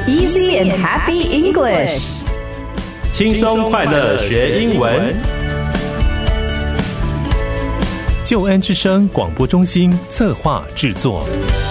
Easy and happy English. 轻松快乐学英文。 救恩之声广播中心策划制作。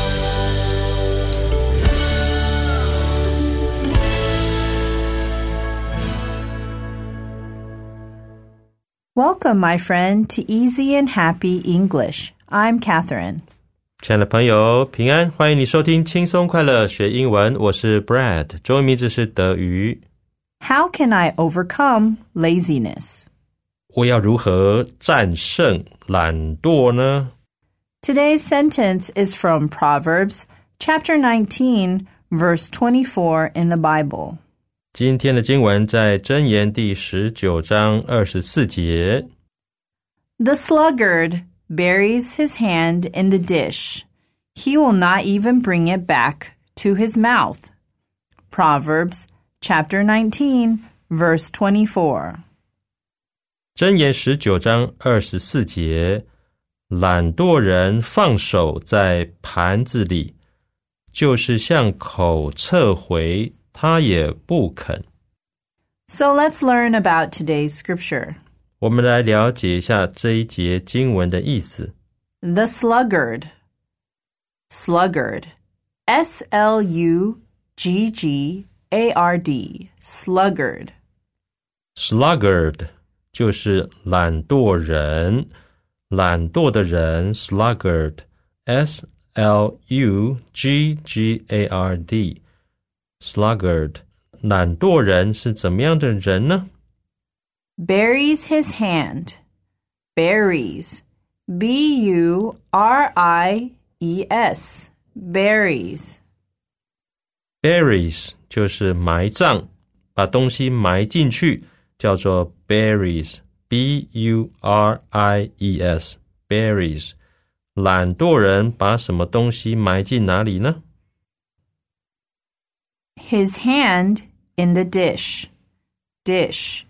Welcome, my friend, to Easy and Happy English. I'm Catherine. 亲爱的朋友，平安，欢迎你收听轻松快乐学英文，我是 Brad， 中文名字是德瑜。 How can I overcome laziness? 我要如何战胜懒惰呢？ Today's sentence is from Proverbs chapter 19, verse 24 in the Bible. 今天的经文在箴言第19章24节。 The sluggard buries his hand in the dish. He will not even bring it back to his mouth. Proverbs chapter 19, verse 24. 箴言19章24节，懒惰人放手在盘子里，就是向口撤回，他也不肯。 So let's learn about today's scripture. 我们来了解一下这一节经文的意思。 The sluggard. Sluggard. S-L-U-G-G-A-R-D. Sluggard. Sluggard 就是懒惰人，懒惰的人 sluggard S-L-U-G-G-A-R-D sluggard 懒惰人是怎么样的人呢？ Buries his hand. Buries. B-U-R-I-E-S. Buries. Buries 就是埋葬，把东西埋进去，叫做 buries B-U-R-I-E-S buries 懒惰人把什么东西埋进哪里呢？ His hand in the dish. Dish.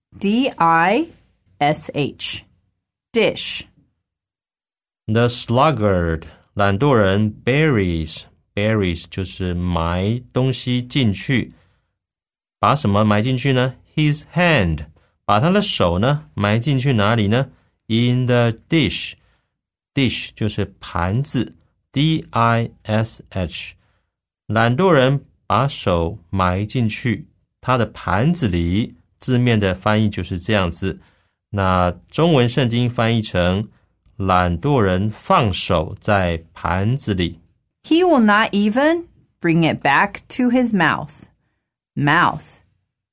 D-I-S-H. Dish. The sluggard 懒惰人 buries 就是埋东西进去，把什么埋进去呢？ His hand 把他的手呢埋进去哪里呢？ In the dish Dish 就是盘子 D-I-S-H 懒惰人把手埋进去他的盘子里，字面的翻译就是这样子。那中文圣经翻译成懒惰人放手在盘子里。 He will not even bring it back to his mouth. Mouth.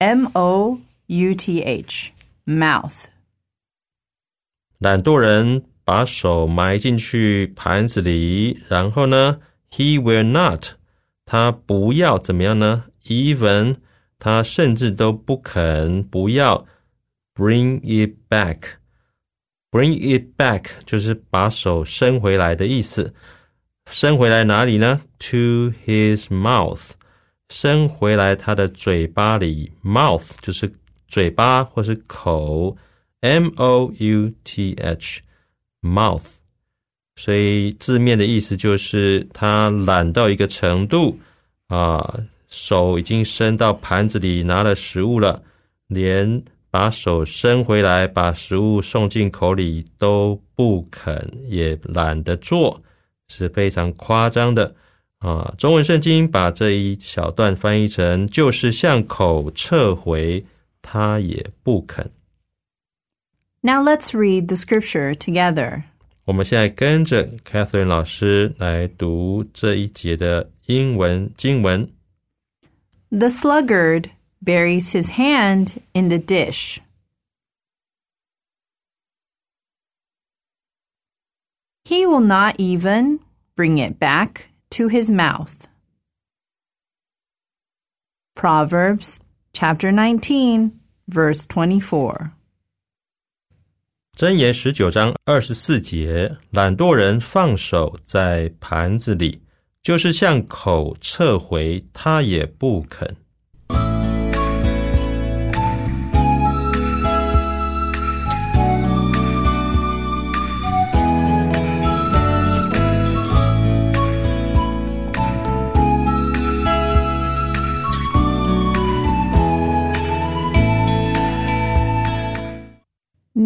M-O-U-T-H. Mouth. 懒惰人把手埋进去盘子里，然后呢 He will not 他不要怎么样呢？ Even 他甚至都不肯不要 Bring it back Bring it back 就是把手伸回来的意思。伸回来哪里呢？ To his mouth 伸回来他的嘴巴里 Mouth 就是嘴巴或是口 M-O-U-T-H Mouth 所以字面的意思就是他懒到一个程度手已经伸到盘子里拿了食物了，连把手伸回来把食物送进口里都不肯，也懒得做，是非常夸张的中文圣经把这一小段翻译成就是向口撤回，他也不肯。 Now let's read the scripture together. 我们现在跟着 Catherine 老师来读这一节的英文经文。 The sluggard buries his hand in the dish. He will not even bring it back to his mouth. Proverbs chapter 19, verse 24. 箴言19章24节，懒惰人放手在盘子里，就是向口撤回，他也不肯。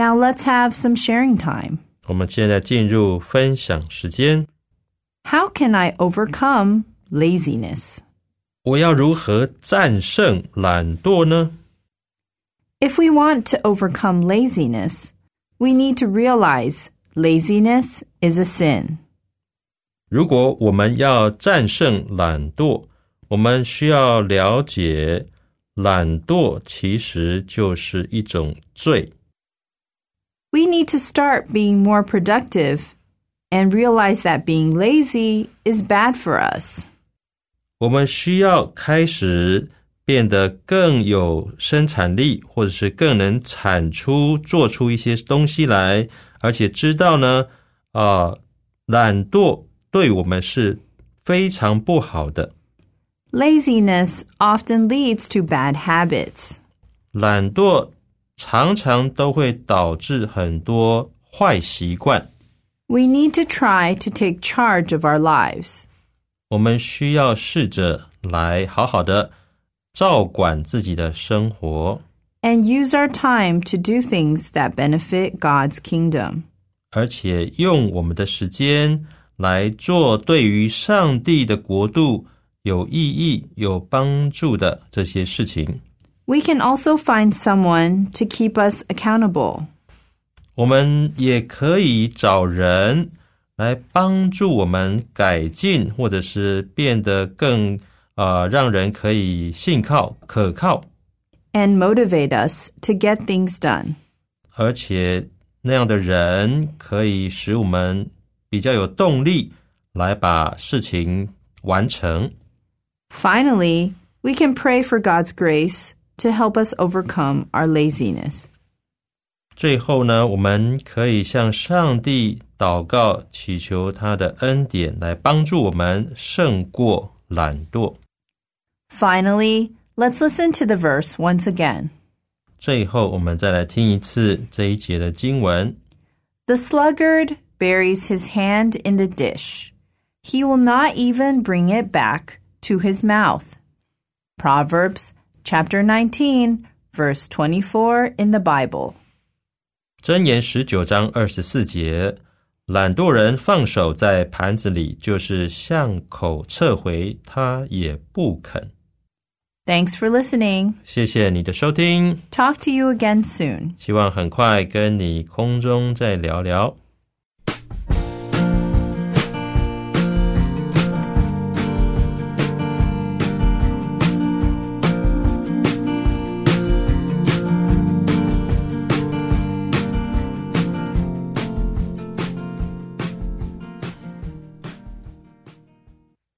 Now let's have some sharing time. 我们现在进入分享时间。 How can I overcome laziness? 我要如何战胜懒惰呢？ If we want to overcome laziness, we need to realize laziness is a sin. 如果我们要战胜懒惰，我们需要了解，懒惰其实就是一种罪。 We need to start being more productive and realize that being lazy is bad for us. 我们需要开始变得更有生产力，或者是更能产出做出一些东西来，而且知道呢，懒惰对我们是非常不好的。 Laziness often leads to bad habits. 懒惰常常都会导致很多坏习惯。 We need to try to take charge of our lives. 我们需要试着来好好的照管自己的生活， And use our time to do things that benefit God's kingdom. 而且用我们的时间来做对于上帝的国度有意义、有帮助的这些事情。 We can also find someone to keep us accountable. 我们也可以找人来帮助我们改进，或者是变得更让人可以信靠、可靠， And motivate us to get things done. 而且那样的人可以使我们比较有动力来把事情完成。 Finally, we can pray for God's grace to help us overcome our laziness. 最后呢，我们可以向上帝祷告，祈求他的恩典来帮助我们胜过懒惰。 Finally, let's listen to the verse once again. 最后我们再来听一次这一节的经文。 The sluggard buries his hand in the dish. He will not even bring it back to his mouth. Proverbs chapter 19, verse 24 in the Bible. 箴言19章24节，懒惰人放手在盘子里，就是向口撤回，他也不肯。 Thanks for listening. 谢谢你的收听， Talk to you again soon. 希望很快跟你空中再聊聊。